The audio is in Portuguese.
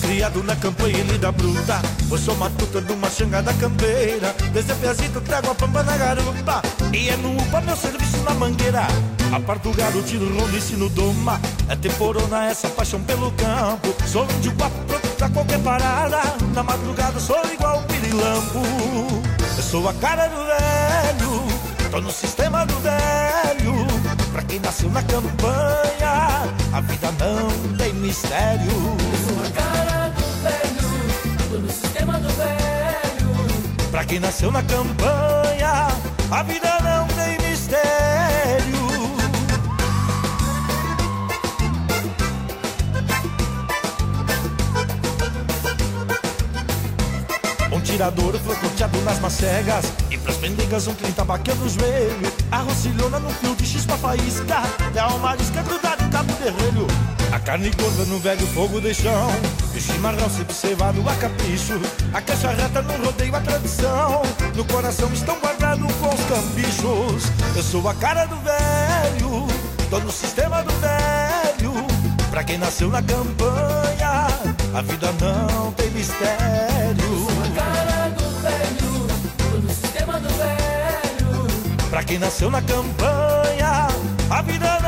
criado na campanha e lida bruta, pois sou matuta de uma xangada campeira. Desde Piazito trago a pampa na garupa, e é no UPA meu serviço na mangueira. A par do gado tiro rondice no doma, a temporona essa paixão pelo campo. Sou índio guapo pronto pra qualquer parada, na madrugada sou igual o pirilampo. Eu sou a cara do velho, tô no sistema do velho. Pra quem nasceu na campanha, a vida não tem mistério. Eu sou a cara do velho, tô no sistema do velho. Pra quem nasceu na campanha, a vida não tem mistério. Um tirador foi corteado nas macegas, e pras mendigas um 30 baqueiro no joelho. A rocilhona no fio de X pra faísca, e a almarisca grudada em cabo de relho. A carne gorda no velho fogo de chão, e o chimarrão sempre cevado a capricho. A caixa reta no rodeio a tradição, no coração estão guardados com os cambichos. Eu sou a cara do velho, tô no sistema do velho. Pra quem nasceu na campanha, a vida não tem mistério. Cara do velho, tô no sistema do velho. Pra quem nasceu na campanha, a vida